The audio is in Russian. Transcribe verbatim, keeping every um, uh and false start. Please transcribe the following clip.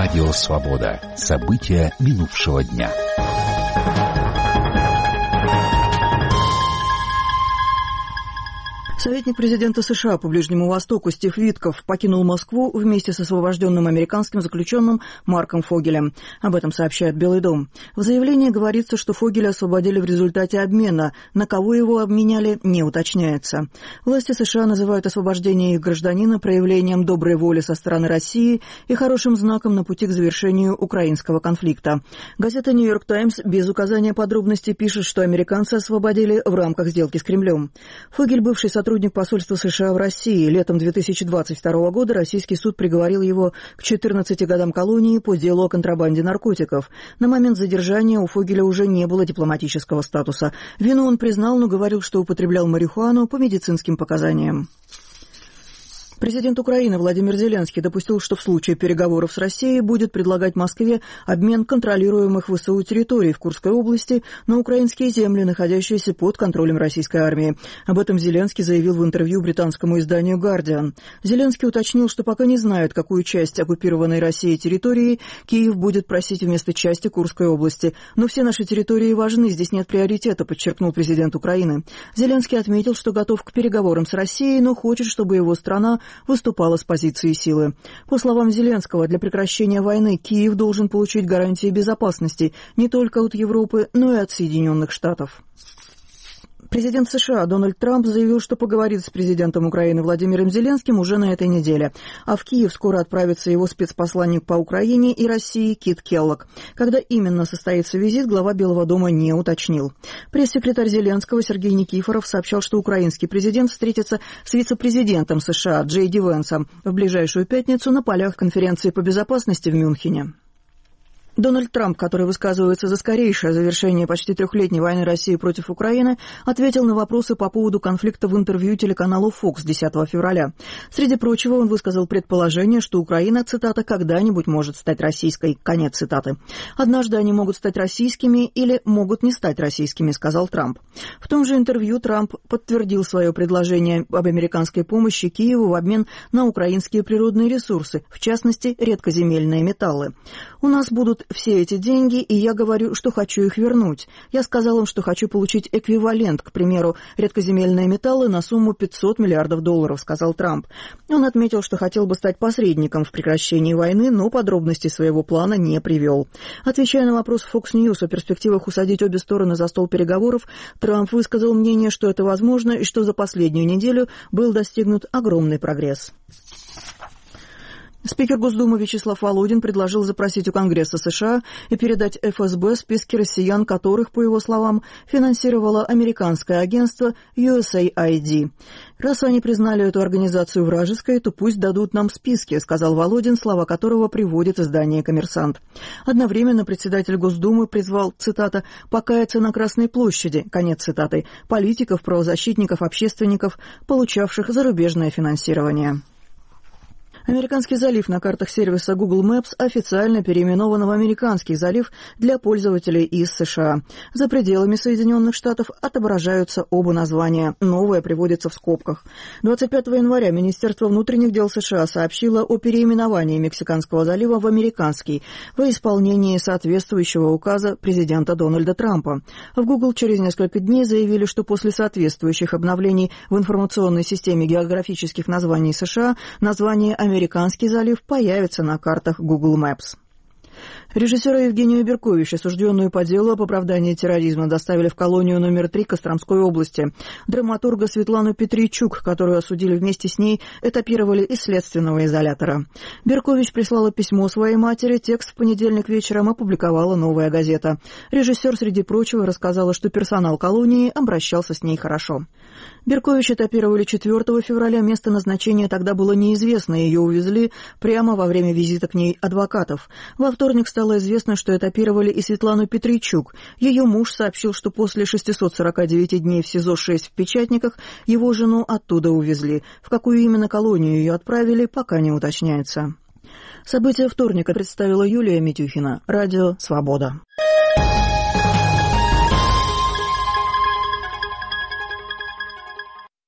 Радио «Свобода». События минувшего дня. Советник президента США по Ближнему Востоку Стив Витков покинул Москву вместе с освобожденным американским заключенным Марком Фогелем. Об этом сообщает Белый дом. В заявлении говорится, что Фогеля освободили в результате обмена. На кого его обменяли, не уточняется. Власти США называют освобождение их гражданина проявлением доброй воли со стороны России и хорошим знаком на пути к завершению украинского конфликта. Газета «Нью-Йорк Таймс» без указания подробностей пишет, что американцы освободили в рамках сделки с Кремлем. Фогель, бывший сотрудник Сотрудник посольства США в России. Летом две тысячи двадцать второго года российский суд приговорил его к четырнадцати годам колонии по делу о контрабанде наркотиков. На момент задержания у Фогеля уже не было дипломатического статуса. Вину он признал, но говорил, что употреблял марихуану по медицинским показаниям. Президент Украины Владимир Зеленский допустил, что в случае переговоров с Россией будет предлагать Москве обмен контролируемых ВСУ территорий в Курской области на украинские земли, находящиеся под контролем российской армии. Об этом Зеленский заявил в интервью британскому изданию «Гардиан». Зеленский уточнил, что пока не знает, какую часть оккупированной Россией территории Киев будет просить вместо части Курской области. Но все наши территории важны, здесь нет приоритета, подчеркнул президент Украины. Зеленский отметил, что готов к переговорам с Россией, но хочет, чтобы его страна выступала с позиции силы. По словам Зеленского, для прекращения войны Киев должен получить гарантии безопасности не только от Европы, но и от Соединенных Штатов. Президент США Дональд Трамп заявил, что поговорит с президентом Украины Владимиром Зеленским уже на этой неделе. А в Киев скоро отправится его спецпосланник по Украине и России Кит Келлог. Когда именно состоится визит, глава Белого дома не уточнил. Пресс-секретарь Зеленского Сергей Никифоров сообщал, что украинский президент встретится с вице-президентом США Джей Ди Венсом в ближайшую пятницу на полях конференции по безопасности в Мюнхене. Дональд Трамп, который высказывается за скорейшее завершение почти трехлетней войны России против Украины, ответил на вопросы по поводу конфликта в интервью телеканалу Fox десятого февраля. Среди прочего, он высказал предположение, что Украина, цитата, «когда-нибудь может стать российской». Конец цитаты. «Однажды они могут стать российскими или могут не стать российскими», сказал Трамп. В том же интервью Трамп подтвердил свое предложение об американской помощи Киеву в обмен на украинские природные ресурсы, в частности, редкоземельные металлы. «У нас будут все эти деньги, и я говорю, что хочу их вернуть. Я сказал им, что хочу получить эквивалент, к примеру, редкоземельные металлы на сумму пятьсот миллиардов долларов», сказал Трамп. Он отметил, что хотел бы стать посредником в прекращении войны, но подробностей своего плана не привел. Отвечая на вопрос Fox News о перспективах усадить обе стороны за стол переговоров, Трамп высказал мнение, что это возможно и что за последнюю неделю был достигнут огромный прогресс. Спикер Госдумы Вячеслав Володин предложил запросить у Конгресса США и передать эф эс бэ списки россиян, которых, по его словам, финансировало американское агентство ю эс эй ай ди. «Раз они признали эту организацию вражеской, то пусть дадут нам списки», сказал Володин, слова которого приводит издание «Коммерсант». Одновременно председатель Госдумы призвал, цитата, «покаяться на Красной площади», конец цитаты, политиков, правозащитников, общественников, получавших зарубежное финансирование. Американский залив на картах сервиса Google Maps официально переименован в Американский залив для пользователей из США. За пределами Соединенных Штатов отображаются оба названия. Новое приводится в скобках. двадцать пятого января Министерство внутренних дел США сообщило о переименовании Мексиканского залива в Американский во исполнении соответствующего указа президента Дональда Трампа. В Google через несколько дней заявили, что после соответствующих обновлений в информационной системе географических названий США название «Американский Американский залив» появится на картах Google Maps. Режиссера Евгению Беркович, осужденную по делу об оправдании терроризма, доставили в колонию номер три Костромской области. Драматурга Светлану Петричук, которую осудили вместе с ней, этапировали из следственного изолятора. Беркович прислала письмо своей матери, текст в понедельник вечером опубликовала «Новая газета». Режиссер, среди прочего, рассказала, что персонал колонии обращался с ней хорошо. Беркович этапировали четвертого февраля, место назначения тогда было неизвестно, ее увезли прямо во время визита к ней адвокатов. Во вторник стало известно, что этапировали и Светлану Петричук. Ее муж сообщил, что после шестисот сорока девяти дней в СИЗО шесть в Печатниках его жену оттуда увезли. В какую именно колонию ее отправили, пока не уточняется. События вторника представила Юлия Митюхина. Радио «Свобода».